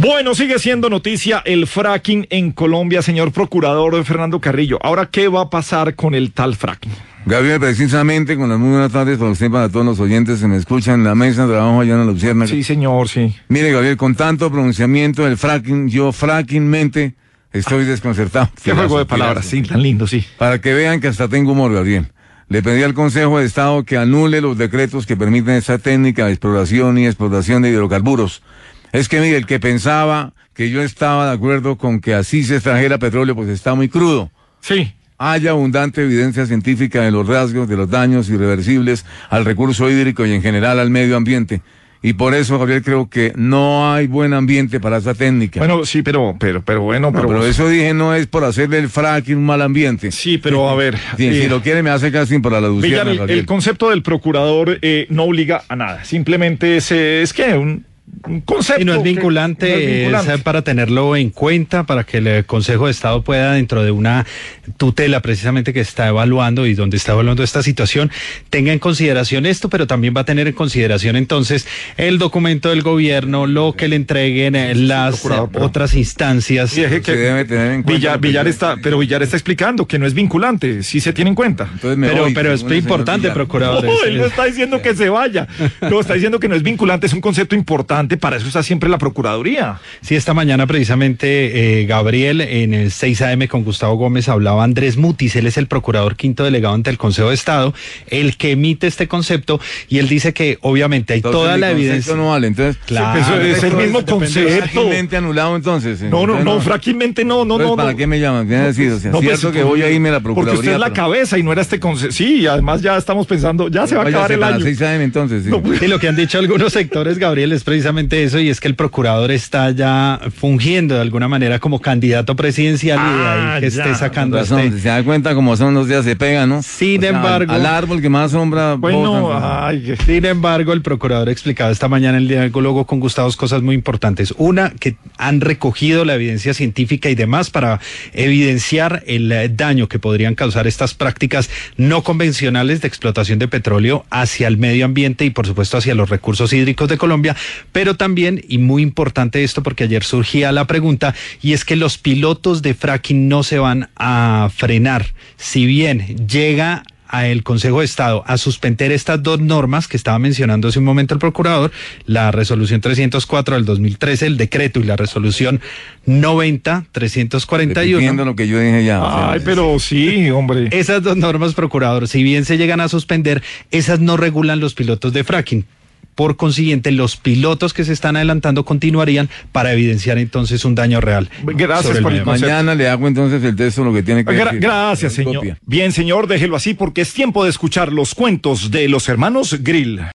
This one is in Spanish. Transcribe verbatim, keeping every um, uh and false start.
Bueno, sigue siendo noticia el fracking en Colombia, señor procurador Fernando Carrillo. Ahora, ¿qué va a pasar con el tal fracking? Gabriel, precisamente con las muy buenas tardes para usted, para todos los oyentes que me escuchan en la mesa de trabajo allá en la Luciérnaga. Sí, señor, sí. Mire, Gabriel, con tanto pronunciamiento del fracking, yo frackingmente estoy ah, desconcertado. Qué juego de palabras, sí, tan lindo, sí. Para que vean que hasta tengo humor, Gabriel. Le pedí al Consejo de Estado que anule los decretos que permiten esta técnica de exploración y explotación de hidrocarburos. Es que, mire, el que pensaba que yo estaba de acuerdo con que así se extrajera petróleo, pues está muy crudo. Sí. Hay abundante evidencia científica de los rasgos, de los daños irreversibles al recurso hídrico y en general al medio ambiente. Y por eso, Gabriel, creo que no hay buen ambiente para esa técnica. Bueno, sí, pero, pero, pero bueno, no, pero... pero eso dije no es por hacerle el fracking un mal ambiente. Sí, pero a ver... Sí, eh, si lo quiere me hace casting para la Luciérnaga, Villar, el, el concepto del procurador eh, no obliga a nada. Simplemente es, es que un... Un concepto y no es vinculante, no es vinculante. Es para tenerlo en cuenta, para que el Consejo de Estado pueda, dentro de una tutela precisamente que está evaluando y donde está evaluando esta situación, tenga en consideración esto, pero también va a tener en consideración entonces el documento del gobierno, lo que le entreguen eh, las sí, otras instancias. Sí, que se debe tener en cuenta. Villar, Villar está, pero Villar está explicando que no es vinculante, sí se tiene en cuenta. Entonces me pero voy, pero es importante, procurador. No, él no está diciendo que se vaya, no, está diciendo que no es vinculante, es un concepto importante. Para eso está siempre la Procuraduría. Sí, esta mañana precisamente, eh, Gabriel, en el seis A M con Gustavo Gómez hablaba Andrés Mutis, él es el procurador quinto delegado ante el Consejo de Estado, el que emite este concepto, y él dice que obviamente hay entonces, toda la evidencia. No vale, entonces, claro, eso es el mismo concepto. Frackingmente anulado entonces. No, no, entonces, no, no, frackingmente no, no, no. ¿Para no. qué me llaman? ¿Qué decir? O sea, no, cierto pues, que voy a irme a la Procuraduría. Porque usted es la pero... cabeza y no era este concepto. Sí, y además ya estamos pensando, ya se va a acabar el año. seis A M entonces, sí. No, pues, y lo que han dicho algunos sectores, Gabriel, es precisamente eso, y es que el procurador está ya fungiendo de alguna manera como candidato presidencial ah, y de ahí que ya, esté sacando razón, este... Si se da cuenta como son los días se pegan, ¿no? Sin o sea, embargo... Al, al árbol que más sombra... Bueno, botan, ay, sin embargo, el procurador ha explicado esta mañana en el diálogo con Gustavo cosas muy importantes. Una, que han recogido la evidencia científica y demás para evidenciar el daño que podrían causar estas prácticas no convencionales de explotación de petróleo hacia el medio ambiente y por supuesto hacia los recursos hídricos de Colombia, pero también, y muy importante esto porque ayer surgía la pregunta, y es que los pilotos de fracking no se van a frenar. Si bien llega a el Consejo de Estado a suspender estas dos normas que estaba mencionando hace un momento el procurador, la resolución trescientos cuatro del dos mil trece, el decreto, y la resolución noventa trescientos cuarenta y uno. Entiendo lo que yo dije ya. Ay, o sea, pero sí, hombre. Esas dos normas, procurador, si bien se llegan a suspender, esas no regulan los pilotos de fracking. Por consiguiente, los pilotos que se están adelantando continuarían para evidenciar entonces un daño real. Gracias por el concepto. Mañana le hago entonces el texto lo que tiene que Gra decir. Gracias, señor. Copia. Bien, señor, déjelo así porque es tiempo de escuchar los cuentos de los hermanos Grill.